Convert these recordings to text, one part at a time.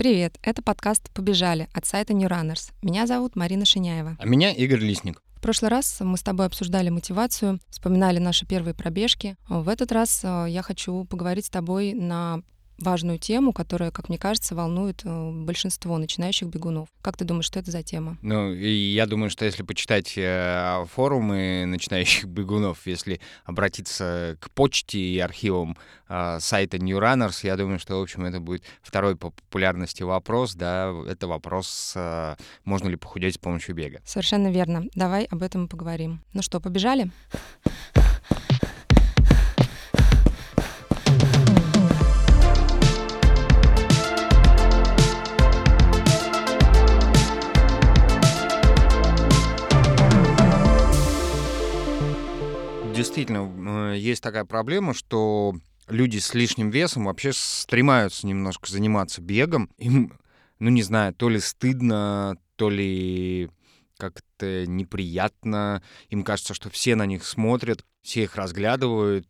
Привет, это подкаст «Побежали» от сайта New Runners. Меня зовут Марина Шиняева. А меня Игорь Лисник. В прошлый раз мы с тобой обсуждали мотивацию, вспоминали наши первые пробежки. В этот раз я хочу поговорить с тобой на важную тему, которая, как мне кажется, волнует большинство начинающих бегунов. Как ты думаешь, что это за тема? И я думаю, что если почитать форумы начинающих бегунов, если обратиться к почте и архивам сайта New Runners, я думаю, что, в общем, это будет второй по популярности вопрос, да, это вопрос, можно ли похудеть с помощью бега. Совершенно верно. Давай об этом и поговорим. Ну что, побежали? Действительно, есть такая проблема, что люди с лишним весом вообще стремаются немножко заниматься бегом. Им, не знаю, то ли стыдно, то ли как-то неприятно. Им кажется, что все на них смотрят, все их разглядывают,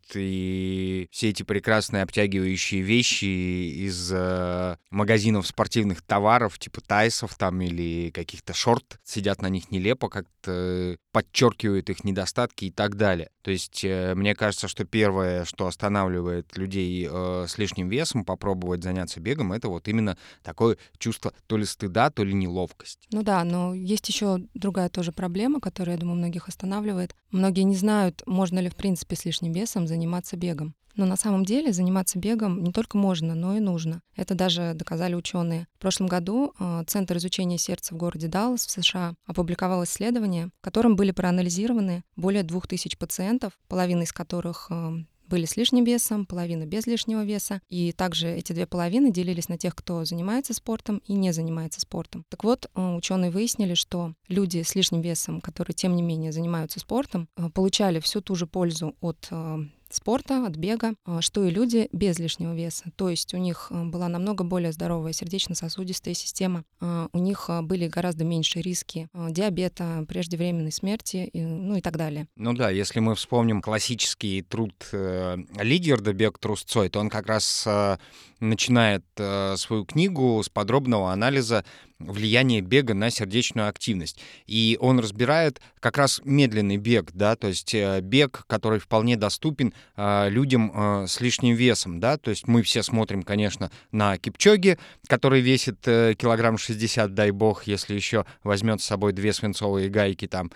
и все эти прекрасные обтягивающие вещи из магазинов спортивных товаров, типа тайсов там или каких-то шорт, сидят на них нелепо, как-то подчеркивают их недостатки и так далее. То есть мне кажется, что первое, что останавливает людей с лишним весом попробовать заняться бегом, это вот именно такое чувство то ли стыда, то ли неловкости. Ну да, но есть еще другая тоже проблема, которая, я думаю, многих останавливает. Многие не знают, можно ли в принципе с лишним весом заниматься бегом. Но на самом деле заниматься бегом не только можно, но и нужно. Это даже доказали ученые. В прошлом году Центр изучения сердца в городе Даллас в США опубликовал исследование, в котором были проанализированы более 2000 пациентов, половина из которых были с лишним весом, половина без лишнего веса. И также эти две половины делились на тех, кто занимается спортом и не занимается спортом. Так вот, ученые выяснили, что люди с лишним весом, которые тем не менее занимаются спортом, получали всю ту же пользу от спорта, от бега, что и люди без лишнего веса. То есть у них была намного более здоровая сердечно-сосудистая система, у них были гораздо меньше риски диабета, преждевременной смерти, и так далее. Ну да, если мы вспомним классический труд Лидьярда «Бег трусцой», то он как раз начинает свою книгу с подробного анализа влияние бега на сердечную активность. И он разбирает как раз медленный бег, да, то есть бег, который вполне доступен людям с лишним весом, да, то есть мы все смотрим, конечно, на Кипчоги, который весит килограмм 60, дай бог, если еще возьмет с собой 2 свинцовые гайки там,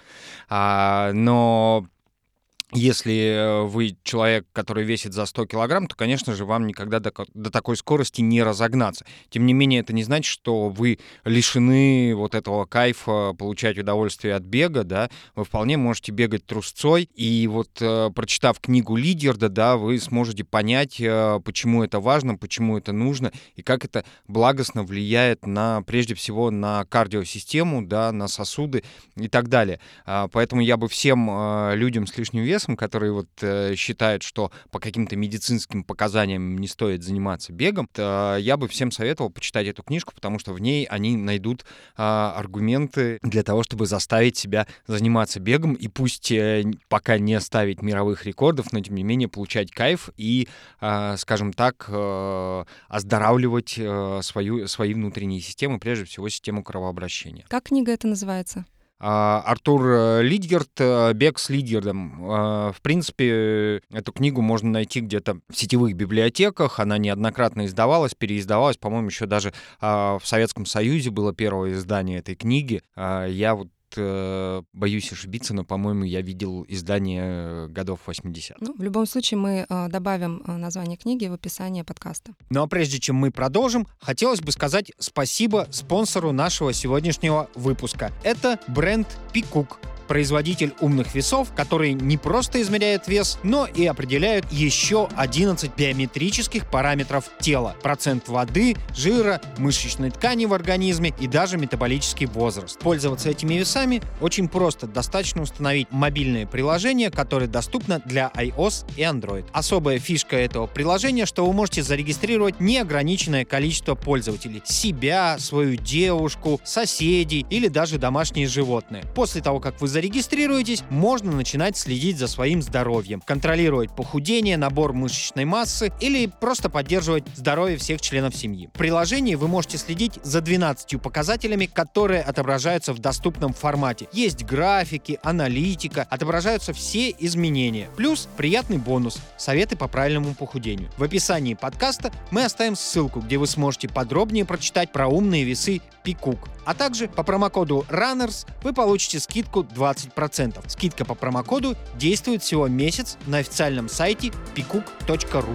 но если вы человек, который весит за 100 килограмм, то, конечно же, вам никогда до такой скорости не разогнаться. Тем не менее, это не значит, что вы лишены вот этого кайфа, получать удовольствие от бега, да. Вы вполне можете бегать трусцой, и вот прочитав книгу Лидьярда, да, вы сможете понять, почему это важно, почему это нужно, и как это благостно влияет прежде всего на кардиосистему, да, на сосуды и так далее. Поэтому я бы всем людям с лишним весом, которые вот считают, что по каким-то медицинским показаниям не стоит заниматься бегом, я бы всем советовал почитать эту книжку, потому что в ней они найдут аргументы для того, чтобы заставить себя заниматься бегом, и пусть пока не ставить мировых рекордов, но тем не менее получать кайф и, скажем так, оздоравливать свои внутренние системы, прежде всего систему кровообращения. Как книга эта называется? Артур Лидьярд «Бег с Лидьярдом». В принципе, эту книгу можно найти где-то в сетевых библиотеках. Она неоднократно издавалась, переиздавалась. По-моему, еще даже в Советском Союзе было первое издание этой книги. Я вот боюсь ошибиться, но, по-моему, я видел издание годов 80. В любом случае, мы добавим название книги в описание подкаста. Ну а прежде чем мы продолжим, хотелось бы сказать спасибо спонсору нашего сегодняшнего выпуска. Это бренд Пикук. Производитель умных весов, которые не просто измеряют вес, но и определяют еще 11 биометрических параметров тела: процент воды, жира, мышечной ткани в организме и даже метаболический возраст. Пользоваться этими весами очень просто. Достаточно установить мобильное приложение, которое доступно для iOS и Android. Особая фишка этого приложения, что вы можете зарегистрировать неограниченное количество пользователей: себя, свою девушку, соседей или даже домашние животные. После того, как вы зарегистрируете зарегистрируетесь, можно начинать следить за своим здоровьем, контролировать похудение, набор мышечной массы или просто поддерживать здоровье всех членов семьи. В приложении вы можете следить за 12 показателями, которые отображаются в доступном формате. Есть графики, аналитика, отображаются все изменения. Плюс приятный бонус – советы по правильному похудению. В описании подкаста мы оставим ссылку, где вы сможете подробнее прочитать про умные весы Peacock. А также по промокоду RUNNERS вы получите скидку 20%. Скидка по промокоду действует всего месяц на официальном сайте peacock.ru.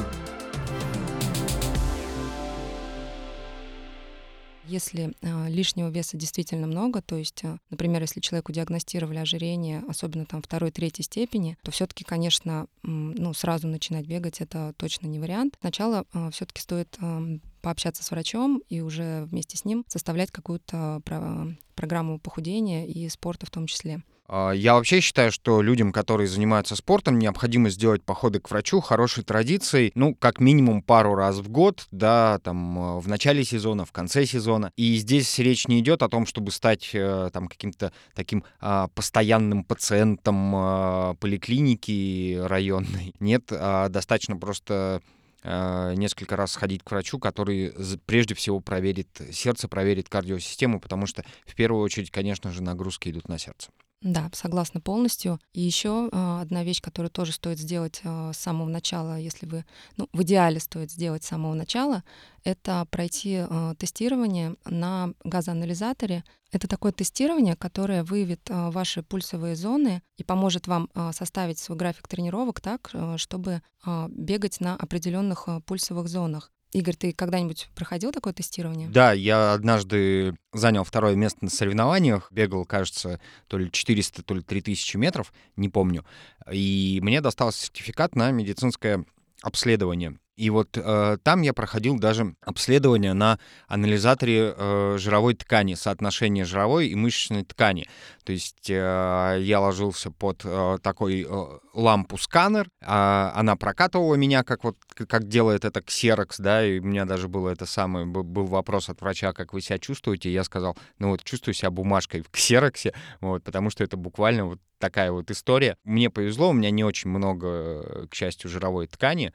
Если лишнего веса действительно много, то есть, например, если человеку диагностировали ожирение, особенно там 2-3 степени, то все-таки, конечно, сразу начинать бегать это точно не вариант. Сначала все-таки стоит пообщаться с врачом и уже вместе с ним составлять какую-то программу похудения и спорта в том числе. Я вообще считаю, что людям, которые занимаются спортом, необходимо сделать походы к врачу хорошей традицией, как минимум пару раз в год, да, там, в начале сезона, в конце сезона. И здесь речь не идет о том, чтобы стать там каким-то таким постоянным пациентом поликлиники районной. Нет, достаточно просто несколько раз сходить к врачу, который прежде всего проверит сердце, проверит кардиосистему, потому что в первую очередь, конечно же, нагрузки идут на сердце. Да, согласна полностью. И еще одна вещь, которую тоже стоит сделать с самого начала, если вы, в идеале стоит сделать с самого начала, это пройти тестирование на газоанализаторе. Это такое тестирование, которое выявит ваши пульсовые зоны и поможет вам составить свой график тренировок так, чтобы бегать на определенных пульсовых зонах. Игорь, ты когда-нибудь проходил такое тестирование? Да, я однажды занял 2-е место на соревнованиях, бегал, кажется, то ли 400, то ли 3000 метров, не помню. И мне достался сертификат на медицинское обследование. И вот там я проходил даже обследование на анализаторе жировой ткани, соотношение жировой и мышечной ткани. То есть я ложился под такой лампу-сканер, она прокатывала меня, как делает это Xerox, да, и у меня даже был вопрос от врача, как вы себя чувствуете, и я сказал, чувствую себя бумажкой в Xerox, потому что это буквально вот такая вот история. Мне повезло, у меня не очень много, к счастью, жировой ткани,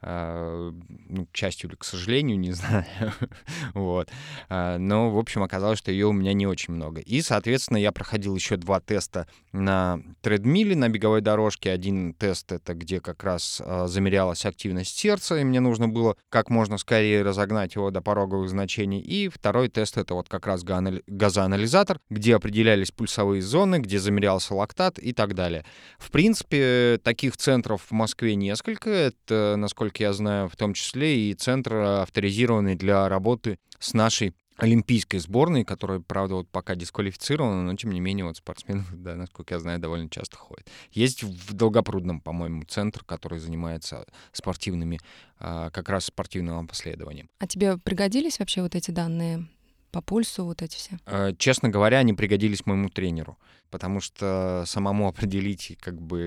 к счастью или к сожалению, не знаю, вот. Но, в общем, оказалось, что ее у меня не очень много. И, соответственно, я проходил еще 2 теста на тредмиле, на беговой дорожке. Один тест — это где как раз замерялась активность сердца, и мне нужно было как можно скорее разогнать его до пороговых значений. И второй тест — это вот как раз газоанализатор, где определялись пульсовые зоны, где замерялся лактат и так далее. В принципе, таких центров в Москве несколько. Это, насколько я знаю, в том числе и центр, авторизированный для работы с нашей олимпийской сборной, которая, правда, вот пока дисквалифицирована, но, тем не менее, вот спортсмены, да, насколько я знаю, довольно часто ходят. Есть в Долгопрудном, по-моему, центр, который занимается как раз спортивным обследованием. А тебе пригодились вообще вот эти данные по пульсу, вот эти все? Честно говоря, они пригодились моему тренеру, потому что самому определить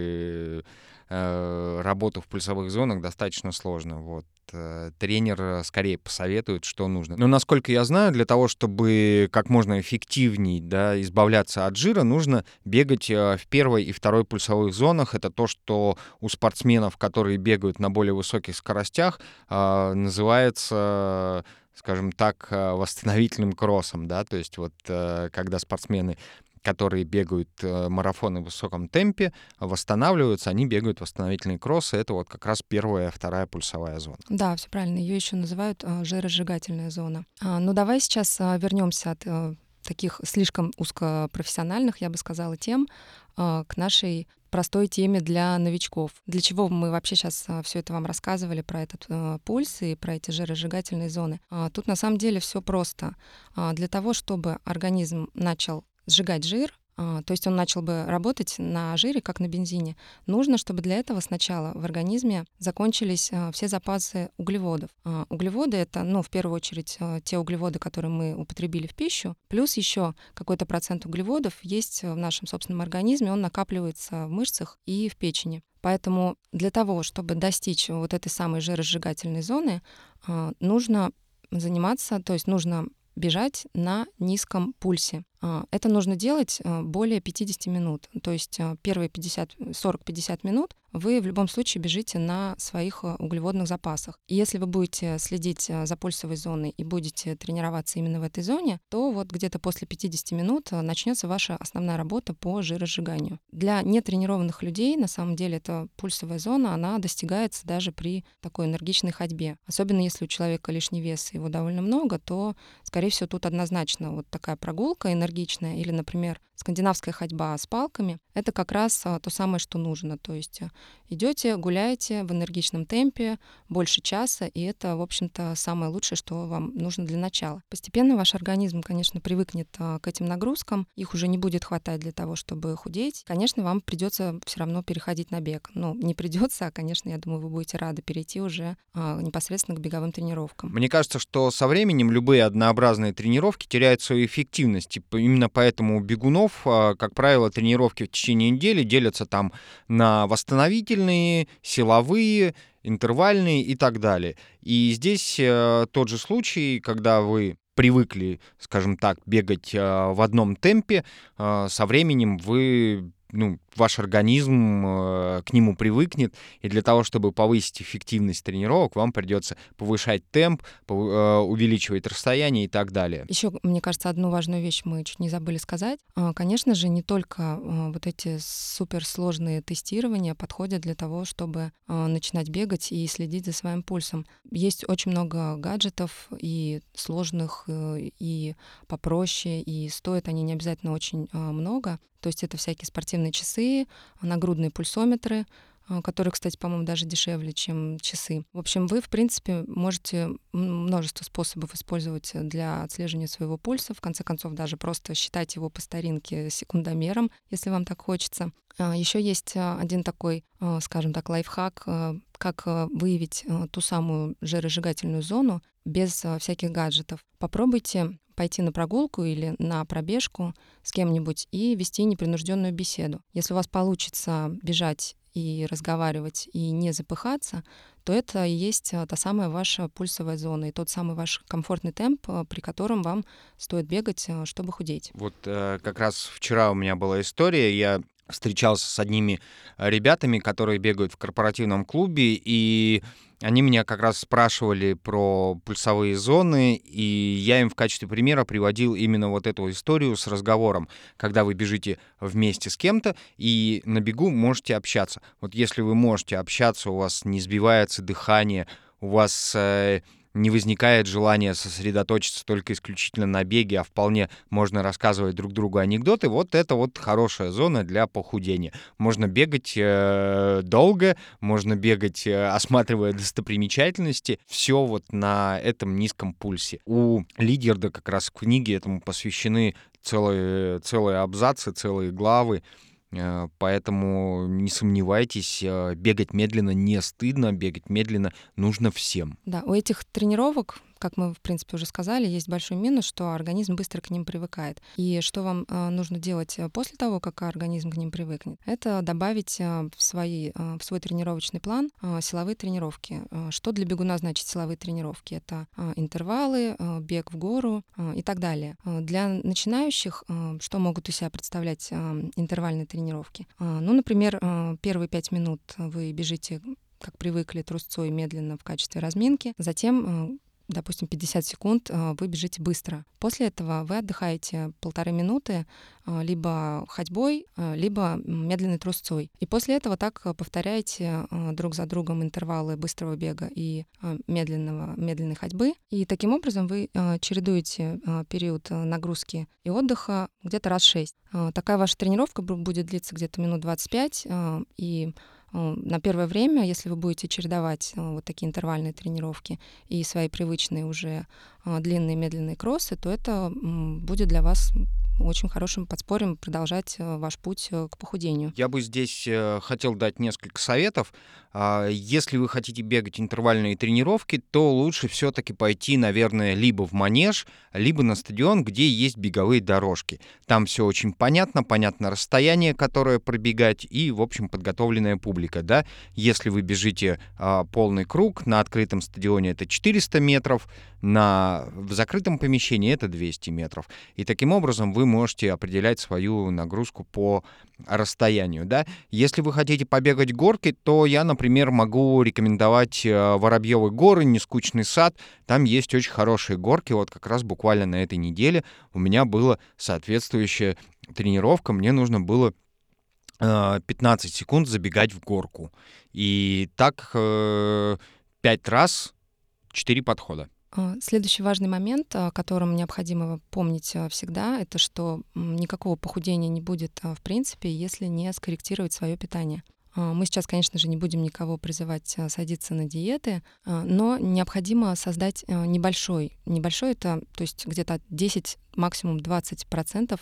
работу в пульсовых зонах достаточно сложно. Вот. Тренер скорее посоветует, что нужно. Но, насколько я знаю, для того, чтобы как можно эффективнее, избавляться от жира, нужно бегать в 1-й и 2-й пульсовых зонах. Это то, что у спортсменов, которые бегают на более высоких скоростях, называется, скажем так, восстановительным кроссом. Да? То есть вот когда спортсмены, которые бегают марафоны в высоком темпе, восстанавливаются, они бегают восстановительные кроссы. Это вот как раз 1-я и 2-я пульсовая зона. Да, все правильно. Ее еще называют жиросжигательная зона. Давай сейчас вернемся от таких слишком узкопрофессиональных, я бы сказала, тем к нашей простой теме для новичков. Для чего мы вообще сейчас все это вам рассказывали про этот пульс и про эти жиросжигательные зоны? Тут на самом деле все просто. Для того, чтобы организм начал сжигать жир, то есть он начал бы работать на жире, как на бензине, нужно, чтобы для этого сначала в организме закончились все запасы углеводов. Углеводы — это, в первую очередь, те углеводы, которые мы употребили в пищу, плюс еще какой-то процент углеводов есть в нашем собственном организме, он накапливается в мышцах и в печени. Поэтому для того, чтобы достичь вот этой самой жиросжигательной зоны, нужно заниматься, то есть нужно бежать на низком пульсе. Это нужно делать более 50 минут. То есть первые 40-50 минут вы в любом случае бежите на своих углеводных запасах. И если вы будете следить за пульсовой зоной и будете тренироваться именно в этой зоне, то вот где-то после 50 минут начнется ваша основная работа по жиросжиганию. Для нетренированных людей, на самом деле, эта пульсовая зона, она достигается даже при такой энергичной ходьбе. Особенно если у человека лишний вес и его довольно много, то, скорее всего, тут однозначно вот такая прогулка энергичная или, например, скандинавская ходьба с палками — это как раз то самое, что нужно. То есть идете, гуляете в энергичном темпе больше часа, и это, в общем-то, самое лучшее, что вам нужно для начала. Постепенно ваш организм, конечно, привыкнет к этим нагрузкам, их уже не будет хватать для того, чтобы худеть. Конечно, вам придется все равно переходить на бег. Ну, не придется, а, конечно, я думаю, вы будете рады перейти уже непосредственно к беговым тренировкам. Мне кажется, что со временем любые однообразные тренировки теряют свою эффективность. И именно поэтому у бегунов, как правило, тренировки в течение недели делятся там на восстановительные, силовые, интервальные и так далее. И здесь тот же случай, когда вы привыкли, скажем так, бегать в одном темпе, со временем ваш организм к нему привыкнет, и для того, чтобы повысить эффективность тренировок, вам придется повышать темп, увеличивать расстояние и так далее. Еще, мне кажется, одну важную вещь мы чуть не забыли сказать. Конечно же, не только вот эти суперсложные тестирования подходят для того, чтобы начинать бегать и следить за своим пульсом. Есть очень много гаджетов и сложных, и попроще, и стоят они не обязательно очень много. То есть это всякие спортивные часы, нагрудные пульсометры, которые, кстати, по-моему, даже дешевле, чем часы. В общем, вы, в принципе, можете множество способов использовать для отслеживания своего пульса. В конце концов, даже просто считать его по старинке секундомером, если вам так хочется. Еще есть один такой, скажем так, лайфхак, как выявить ту самую жиросжигательную зону без всяких гаджетов. Попробуйте пойти на прогулку или на пробежку с кем-нибудь и вести непринужденную беседу. Если у вас получится бежать и разговаривать, и не запыхаться, то это и есть та самая ваша пульсовая зона и тот самый ваш комфортный темп, при котором вам стоит бегать, чтобы худеть. Вот как раз вчера у меня была история, я встречался с одними ребятами, которые бегают в корпоративном клубе, и они меня как раз спрашивали про пульсовые зоны, и я им в качестве примера приводил именно вот эту историю с разговором, когда вы бежите вместе с кем-то и на бегу можете общаться. Вот если вы можете общаться, у вас не сбивается дыхание, у вас не возникает желания сосредоточиться только исключительно на беге, а вполне можно рассказывать друг другу анекдоты, вот это вот хорошая зона для похудения. Можно бегать долго, можно бегать, осматривая достопримечательности, все вот на этом низком пульсе. У Лидьярда как раз в книге этому посвящены целые абзацы, целые главы. Поэтому не сомневайтесь, бегать медленно не стыдно, бегать медленно нужно всем. Да, у этих тренировок, как мы, в принципе, уже сказали, есть большой минус, что организм быстро к ним привыкает. И что вам нужно делать после того, как организм к ним привыкнет, это добавить в свой тренировочный план силовые тренировки. Что для бегуна значит силовые тренировки? Это интервалы, бег в гору и так далее. Для начинающих что могут из себя представлять интервальные тренировки? Например, первые 5 минут вы бежите, как привыкли, трусцой медленно в качестве разминки, затем допустим, 50 секунд вы бежите быстро. После этого вы отдыхаете 1,5 минуты либо ходьбой, либо медленной трусцой. И после этого так повторяете друг за другом интервалы быстрого бега и медленной ходьбы. И таким образом вы чередуете период нагрузки и отдыха где-то раз 6. Такая ваша тренировка будет длиться где-то минут 25, и на первое время, если вы будете чередовать вот такие интервальные тренировки и свои привычные уже длинные медленные кроссы, то это будет для вас очень хорошим подспорьем продолжать ваш путь к похудению. Я бы здесь хотел дать несколько советов. Если вы хотите бегать интервальные тренировки, то лучше все-таки пойти, наверное, либо в манеж, либо на стадион, где есть беговые дорожки. Там все очень понятно расстояние, которое пробегать, и, в общем, подготовленная публика. Да? Если вы бежите полный круг, на открытом стадионе это 400 метров, в закрытом помещении это 200 метров. И таким образом вы можете определять свою нагрузку по расстоянию, да. Если вы хотите побегать горки, то я, например, могу рекомендовать Воробьевы горы, Нескучный сад. Там есть очень хорошие горки. Вот как раз буквально на этой неделе у меня была соответствующая тренировка. Мне нужно было 15 секунд забегать в горку. И так 5 раз, 4 подхода. Следующий важный момент, о котором необходимо помнить всегда, это что никакого похудения не будет в принципе, если не скорректировать свое питание. Мы сейчас, конечно же, не будем никого призывать садиться на диеты, но необходимо создать небольшой это, то есть где-то 10, максимум 20%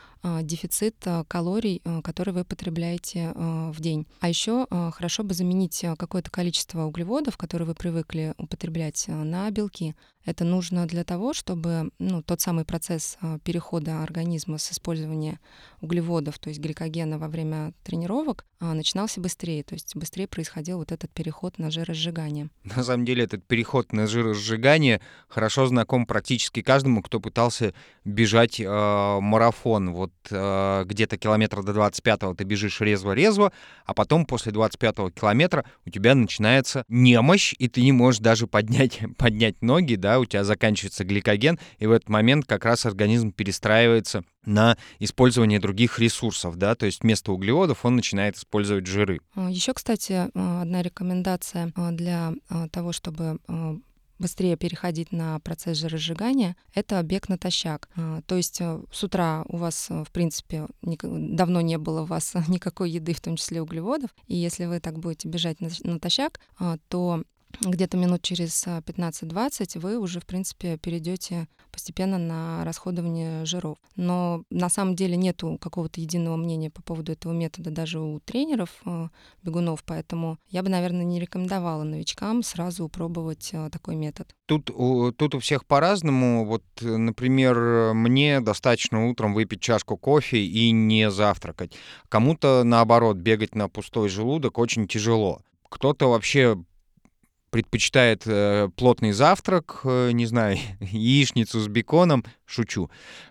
дефицит калорий, которые вы потребляете в день. А еще хорошо бы заменить какое-то количество углеводов, которые вы привыкли употреблять, на белки. Это нужно для того, чтобы тот самый процесс перехода организма с использования углеводов, то есть гликогена во время тренировок, начинался быстрее, то есть быстрее происходил вот этот переход на жиросжигание. На самом деле этот переход на жиросжигание хорошо знаком практически каждому, кто пытался бежать марафон. Вот где-то километра до 25-го ты бежишь резво-резво, а потом после 25-го километра у тебя начинается немощь, и ты не можешь даже поднять ноги, да, у тебя заканчивается гликоген, и в этот момент как раз организм перестраивается на использование других ресурсов, да, то есть вместо углеводов он начинает использовать жиры. Еще, кстати, одна рекомендация для того, чтобы быстрее переходить на процесс жиросжигания, это бег натощак. То есть с утра у вас, в принципе, давно не было у вас никакой еды, в том числе углеводов, и если вы так будете бежать натощак, то где-то минут через 15-20 вы уже, в принципе, перейдете постепенно на расходование жиров. Но на самом деле нету какого-то единого мнения по поводу этого метода даже у тренеров, бегунов, поэтому я бы, наверное, не рекомендовала новичкам сразу пробовать такой метод. Тут у всех по-разному. Вот, например, мне достаточно утром выпить чашку кофе и не завтракать. Кому-то, наоборот, бегать на пустой желудок очень тяжело. Кто-то вообще предпочитает плотный завтрак, не знаю, яичницу с беконом, шучу,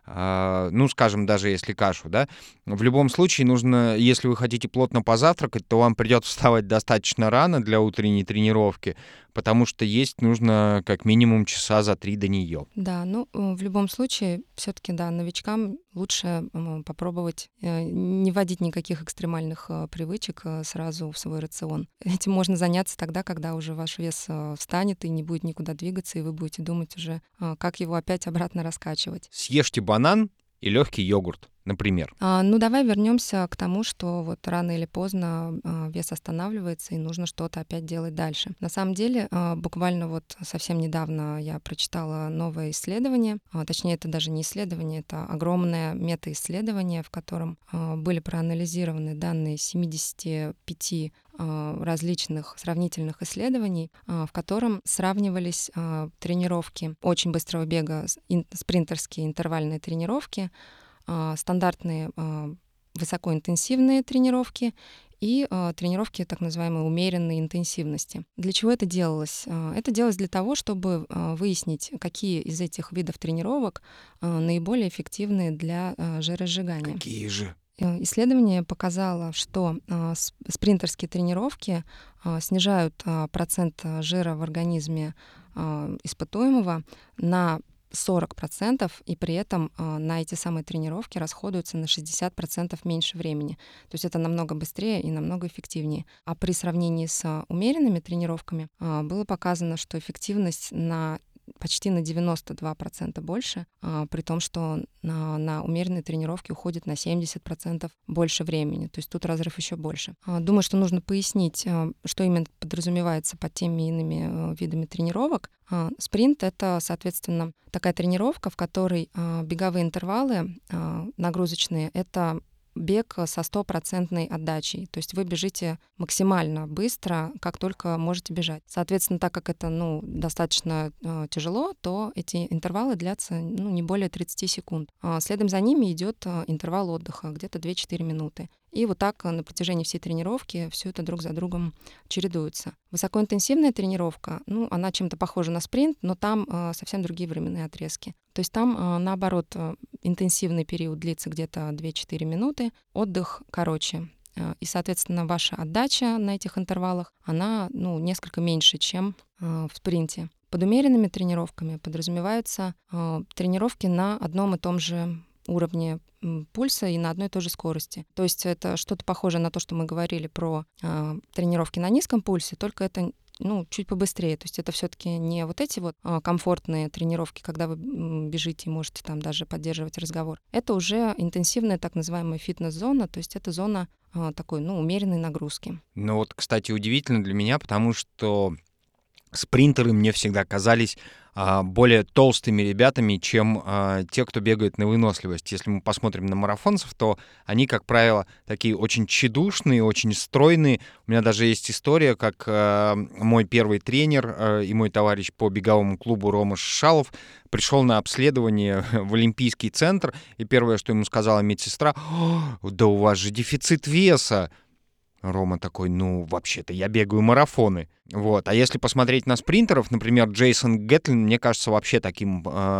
скажем, даже если кашу, да. В любом случае нужно, если вы хотите плотно позавтракать, то вам придется вставать достаточно рано для утренней тренировки, потому что есть нужно как минимум часа за 3 до нее. Да, в любом случае, все-таки, да, новичкам лучше попробовать не вводить никаких экстремальных привычек сразу в свой рацион. Этим можно заняться тогда, когда уже ваш вес встанет и не будет никуда двигаться, и вы будете думать уже, как его опять обратно раскачивать. Съешьте банан и легкий йогурт, например. Давай вернемся к тому, что вот рано или поздно вес останавливается и нужно что-то опять делать дальше. На самом деле, буквально вот совсем недавно я прочитала новое исследование, точнее, это даже не исследование, это огромное метаисследование, в котором были проанализированы данные 75 различных сравнительных исследований, в котором сравнивались тренировки очень быстрого бега, спринтерские интервальные тренировки, стандартные высокоинтенсивные тренировки и тренировки так называемой умеренной интенсивности. Для чего это делалось? Это делалось для того, чтобы выяснить, какие из этих видов тренировок наиболее эффективны для жиросжигания. Какие же? Исследование показало, что спринтерские тренировки снижают процент жира в организме испытуемого на 40%, и при этом на эти самые тренировки расходуется на 60% меньше времени. То есть это намного быстрее и намного эффективнее. А при сравнении с умеренными тренировками было показано, что эффективность почти на 92% больше, при том, что на умеренные тренировки уходит на 70% больше времени. То есть тут разрыв еще больше. Думаю, что нужно пояснить, что именно подразумевается под теми и иными видами тренировок. Спринт — это, соответственно, такая тренировка, в которой беговые интервалы нагрузочные — это бег со 100% отдачей. То есть вы бежите максимально быстро, как только можете бежать. Соответственно, так как это достаточно тяжело, то эти интервалы длятся не более 30 секунд. Следом за ними идет интервал отдыха, где-то 2-4 минуты. И вот так на протяжении всей тренировки все это друг за другом чередуется. Высокоинтенсивная тренировка, она чем-то похожа на спринт, но там совсем другие временные отрезки. То есть там, наоборот, интенсивный период длится где-то 2-4 минуты, отдых короче. И, соответственно, ваша отдача на этих интервалах, она несколько меньше, чем в спринте. Под умеренными тренировками подразумеваются тренировки на одном и том же уровне пульса и на одной и той же скорости. То есть это что-то похожее на то, что мы говорили про тренировки на низком пульсе, только это чуть побыстрее. То есть это все-таки не вот эти вот комфортные тренировки, когда вы бежите и можете там даже поддерживать разговор. Это уже интенсивная так называемая фитнес-зона, то есть это зона такой, умеренной нагрузки. Ну вот, кстати, удивительно для меня, потому что спринтеры мне всегда казались более толстыми ребятами, чем те, кто бегает на выносливость. Если мы посмотрим на марафонцев, то они, как правило, такие очень тщедушные, очень стройные. У меня даже есть история, как мой первый тренер и мой товарищ по беговому клубу Рома Шишалов пришел на обследование в Олимпийский центр, и первое, что ему сказала медсестра: «Да у вас же дефицит веса». Рома такой: вообще-то я бегаю марафоны. Вот. А если посмотреть на спринтеров, например, Джейсон Гэтлин, мне кажется, вообще таким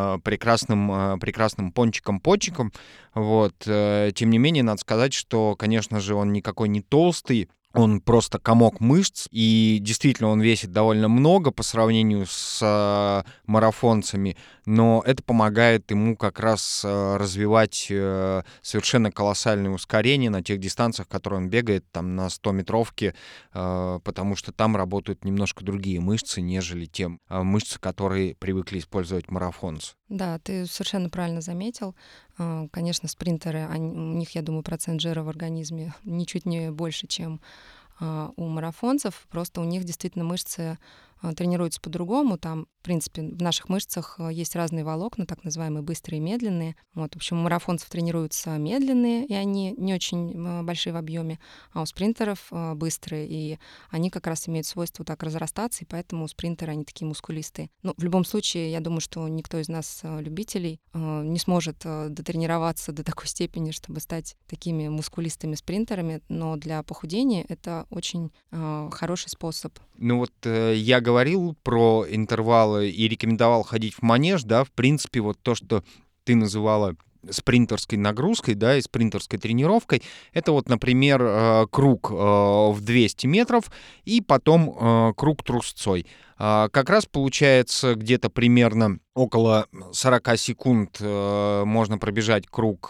прекрасным пончиком-почиком. Вот. Тем не менее, надо сказать, что, конечно же, он никакой не толстый, он просто комок мышц, и действительно он весит довольно много по сравнению с марафонцами, но это помогает ему как раз развивать совершенно колоссальное ускорение на тех дистанциях, которые он бегает, там на 100-метровке, потому что там работают немножко другие мышцы, нежели те мышцы, которые привыкли использовать марафонцы. Да, ты совершенно правильно заметил. Конечно, спринтеры, у них, я думаю, процент жира в организме ничуть не больше, чем у марафонцев. Просто у них действительно мышцы тренируются по-другому. Там, в принципе, в наших мышцах есть разные волокна, так называемые быстрые и медленные. Вот, в общем, у марафонцев тренируются медленные, и они не очень большие в объеме, а у спринтеров быстрые, и они как раз имеют свойство так разрастаться, и поэтому спринтеры, они такие мускулистые. В любом случае, я думаю, что никто из нас, любителей, не сможет дотренироваться до такой степени, чтобы стать такими мускулистыми спринтерами, но для похудения это очень хороший способ. Я говорил про интервалы и рекомендовал ходить в манеж, да, в принципе, вот то, что ты называла спринтерской нагрузкой, да, и спринтерской тренировкой, это вот, например, круг в 200 метров и потом круг трусцой. Как раз получается где-то примерно около 40 секунд можно пробежать круг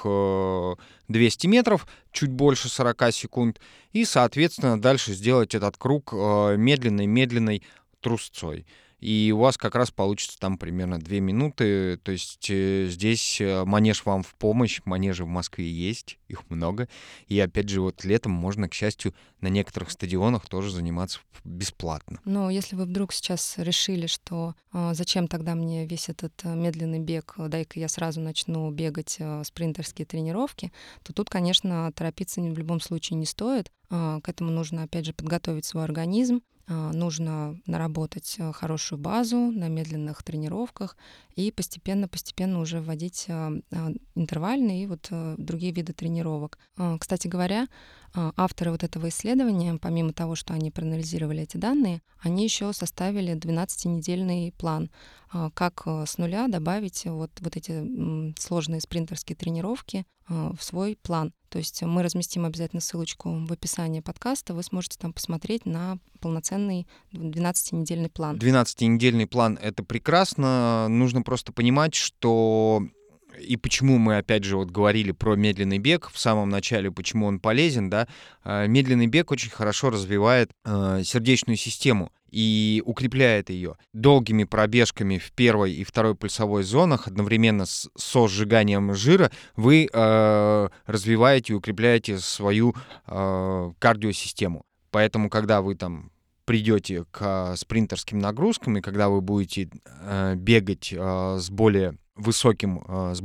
200 метров, чуть больше 40 секунд, и, соответственно, дальше сделать этот круг медленной трусцой. И у вас как раз получится там примерно 2 минуты. То есть здесь манеж вам в помощь. Манежи в Москве есть, их много. И опять же, вот летом можно, к счастью, на некоторых стадионах тоже заниматься бесплатно. Но если вы вдруг сейчас решили, что зачем тогда мне весь этот медленный бег, дай-ка я сразу начну бегать спринтерские тренировки, то тут, конечно, торопиться в любом случае не стоит. К этому нужно, опять же, подготовить свой организм. Нужно наработать хорошую базу на медленных тренировках и постепенно уже вводить интервальные и вот другие виды тренировок. Кстати говоря, авторы вот этого исследования, помимо того, что они проанализировали эти данные, они еще составили 12-недельный план, как с нуля добавить вот эти сложные спринтерские тренировки в свой план. То есть мы разместим обязательно ссылочку в описании подкаста, вы сможете там посмотреть на полноценный 12-недельный план. 12-недельный план — это прекрасно. Нужно просто понимать, что и почему мы, опять же, вот говорили про медленный бег в самом начале, почему он полезен, да. Медленный бег очень хорошо развивает сердечную систему и укрепляет ее. Долгими пробежками в первой и второй пульсовой зонах одновременно со сжиганием жира вы развиваете и укрепляете свою кардиосистему. Поэтому, когда вы там придете к спринтерским нагрузкам, и когда вы будете бегать с более высоким,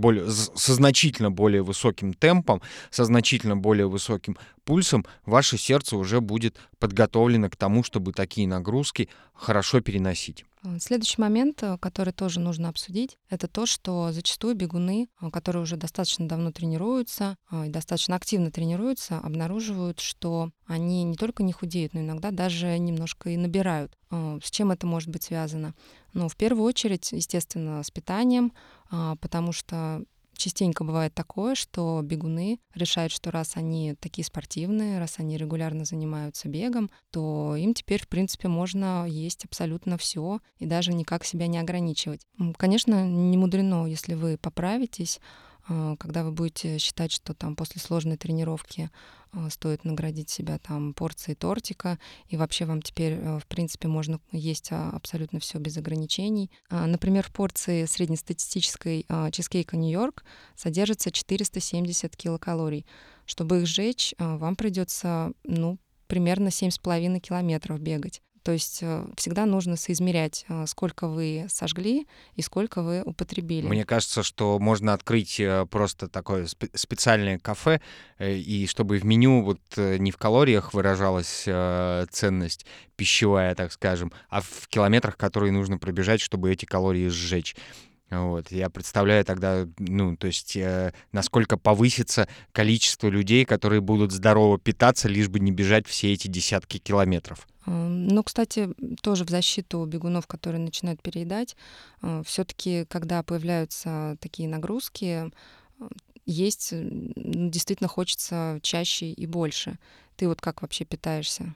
со значительно более высоким темпом, со значительно более высоким пульсом, ваше сердце уже будет подготовлено к тому, чтобы такие нагрузки хорошо переносить. Следующий момент, который тоже нужно обсудить, это то, что зачастую бегуны, которые уже достаточно давно тренируются и достаточно активно тренируются, обнаруживают, что они не только не худеют, но иногда даже немножко и набирают. С чем это может быть связано? В первую очередь, естественно, с питанием, потому что Частенько бывает такое, что бегуны решают, что раз они такие спортивные, раз они регулярно занимаются бегом, то им теперь, в принципе, можно есть абсолютно все и даже никак себя не ограничивать. Конечно, не мудрено, если вы поправитесь, когда вы будете считать, что там после сложной тренировки стоит наградить себя там порцией тортика, и вообще вам теперь, в принципе, можно есть абсолютно все без ограничений. Например, в порции среднестатистической чизкейка Нью-Йорк содержится 470 килокалорий. Чтобы их сжечь, вам придется, примерно 7,5 километров бегать. То есть всегда нужно соизмерять, сколько вы сожгли и сколько вы употребили. Мне кажется, что можно открыть просто такое специальное кафе, и чтобы в меню вот не в калориях выражалась ценность пищевая, так скажем, а в километрах, которые нужно пробежать, чтобы эти калории сжечь. Вот. Я представляю тогда, то есть насколько повысится количество людей, которые будут здорово питаться, лишь бы не бежать все эти десятки километров. Кстати, тоже в защиту бегунов, которые начинают переедать, все-таки, когда появляются такие нагрузки, есть действительно хочется чаще и больше. Ты вот как вообще питаешься?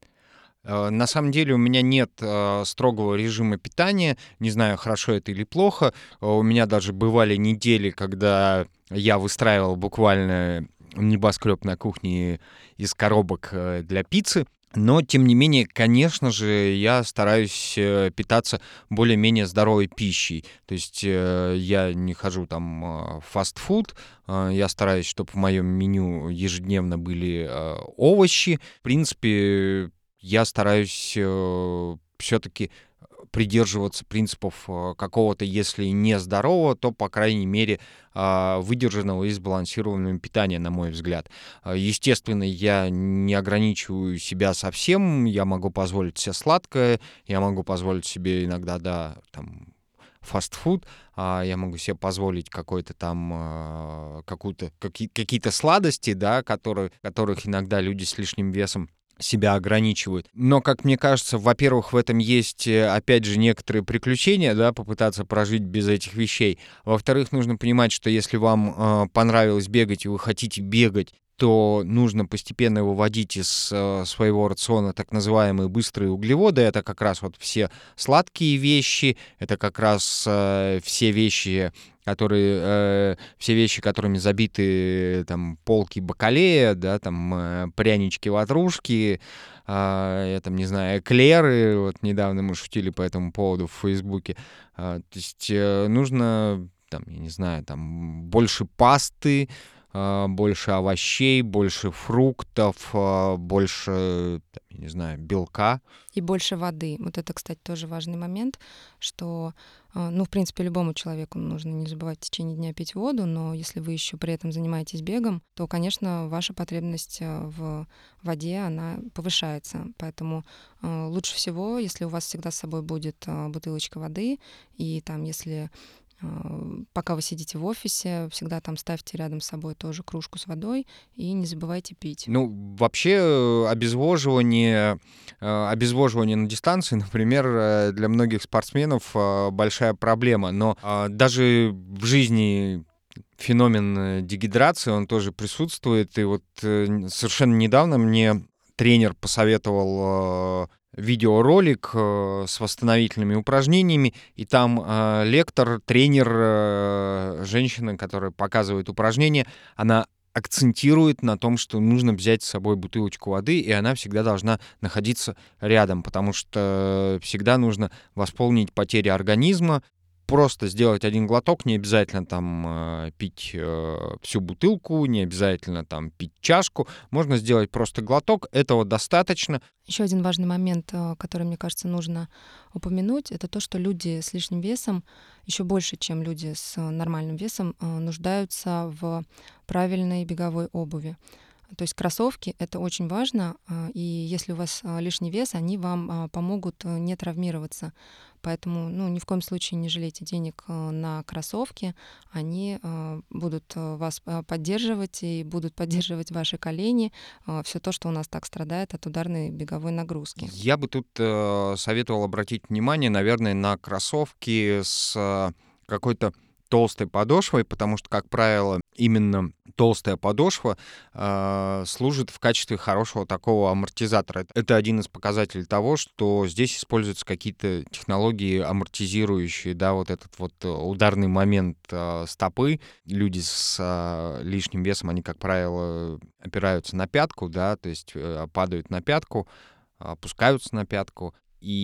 На самом деле у меня нет строгого режима питания. Не знаю, хорошо это или плохо. У меня даже бывали недели, когда я выстраивал буквально небоскреб на кухне из коробок для пиццы. Но, тем не менее, конечно же, я стараюсь питаться более-менее здоровой пищей. То есть я не хожу там в фастфуд, я стараюсь, чтобы в моем меню ежедневно были овощи. В принципе, я стараюсь все-таки придерживаться принципов какого-то, если не здорового, то, по крайней мере, выдержанного и сбалансированного питания, на мой взгляд. Естественно, я не ограничиваю себя совсем, я могу позволить себе сладкое, я могу позволить себе иногда, фастфуд, я могу себе позволить какой-то там, какие-то сладости, да, которых иногда люди с лишним весом себя ограничивают. Но, как мне кажется, во-первых, в этом есть, опять же, некоторые приключения, да, попытаться прожить без этих вещей. Во-вторых, нужно понимать, что если вам понравилось бегать и вы хотите бегать, то нужно постепенно выводить из своего рациона так называемые быстрые углеводы. Это как раз вот все сладкие вещи, это как раз все вещи, которыми забиты там полки бакалея, да, там прянички, ватрушки, я там не знаю, эклеры. Вот недавно мы шутили по этому поводу в Фейсбуке. То есть нужно, там, я не знаю, там больше пасты, больше овощей, больше фруктов, больше, я не знаю, белка. И больше воды. Вот это, кстати, тоже важный момент, что, в принципе, любому человеку нужно не забывать в течение дня пить воду, но если вы еще при этом занимаетесь бегом, то, конечно, ваша потребность в воде, она повышается. Поэтому лучше всего, если у вас всегда с собой будет бутылочка воды, и там, если пока вы сидите в офисе, всегда там ставьте рядом с собой тоже кружку с водой и не забывайте пить. Вообще обезвоживание на дистанции, например, для многих спортсменов большая проблема. Но даже в жизни феномен дегидрации, он тоже присутствует. И вот совершенно недавно мне тренер посоветовал видеоролик с восстановительными упражнениями, и там тренер, женщина, которая показывает упражнения, она акцентирует на том, что нужно взять с собой бутылочку воды, и она всегда должна находиться рядом, потому что всегда нужно восполнить потери организма. Просто сделать один глоток, не обязательно там пить всю бутылку, не обязательно там пить чашку. Можно сделать просто глоток, этого достаточно. Еще один важный момент, который, мне кажется, нужно упомянуть, это то, что люди с лишним весом, еще больше, чем люди с нормальным весом, нуждаются в правильной беговой обуви. То есть кроссовки — это очень важно, и если у вас лишний вес, они вам помогут не травмироваться. Поэтому ни в коем случае не жалейте денег на кроссовки. Они будут вас поддерживать и будут поддерживать ваши колени. Все то, что у нас так страдает от ударной беговой нагрузки. Я бы тут советовал обратить внимание, наверное, на кроссовки с какой-то толстой подошвой, потому что, как правило, именно толстая подошва служит в качестве хорошего такого амортизатора. Это один из показателей того, что здесь используются какие-то технологии амортизирующие, да, вот этот вот ударный момент стопы. Люди с лишним весом, они, как правило, опираются на пятку, да, то есть падают на пятку, опускаются на пятку.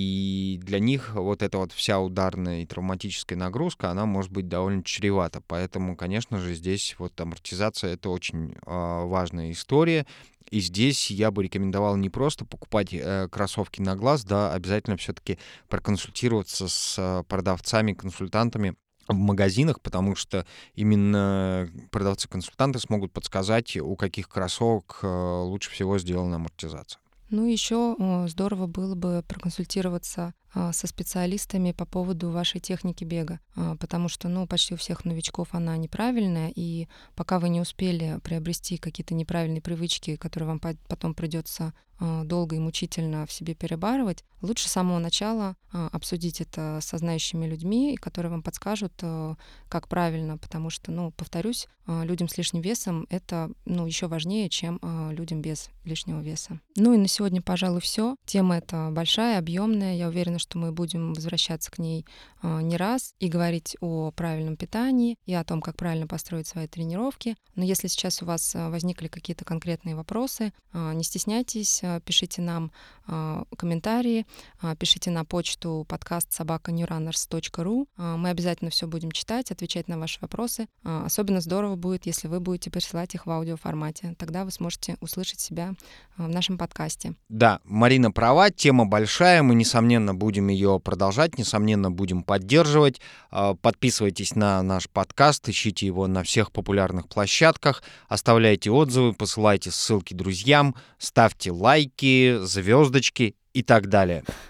И для них вот эта вот вся ударная и травматическая нагрузка, она может быть довольно чревата. Поэтому, конечно же, здесь вот амортизация — это очень важная история. И здесь я бы рекомендовал не просто покупать кроссовки на глаз, да, обязательно все-таки проконсультироваться с продавцами, консультантами в магазинах, потому что именно продавцы-консультанты смогут подсказать, у каких кроссовок лучше всего сделана амортизация. Ну, еще здорово было бы проконсультироваться со специалистами по поводу вашей техники бега, потому что, ну, почти у всех новичков она неправильная, и пока вы не успели приобрести какие-то неправильные привычки, которые вам потом придется долго и мучительно в себе перебарывать, лучше с самого начала обсудить это со знающими людьми, которые вам подскажут, как правильно, потому что, ну, повторюсь, людям с лишним весом это, ну, еще важнее, чем людям без лишнего веса. Ну и на сегодня, пожалуй, все. Тема эта большая, объемная. Я уверена, что мы будем возвращаться к ней не раз и говорить о правильном питании и о том, как правильно построить свои тренировки. Но если сейчас у вас возникли какие-то конкретные вопросы, не стесняйтесь, пишите нам комментарии, пишите на почту podcast@newrunners.ru. Мы обязательно все будем читать, отвечать на ваши вопросы. Особенно здорово будет, если вы будете присылать их в аудиоформате. Тогда вы сможете услышать себя в нашем подкасте. Да, Марина права, тема большая, мы, несомненно, будем ее продолжать, несомненно, будем поддерживать. Подписывайтесь на наш подкаст, ищите его на всех популярных площадках, оставляйте отзывы, посылайте ссылки друзьям, ставьте лайки, звездочки и так далее.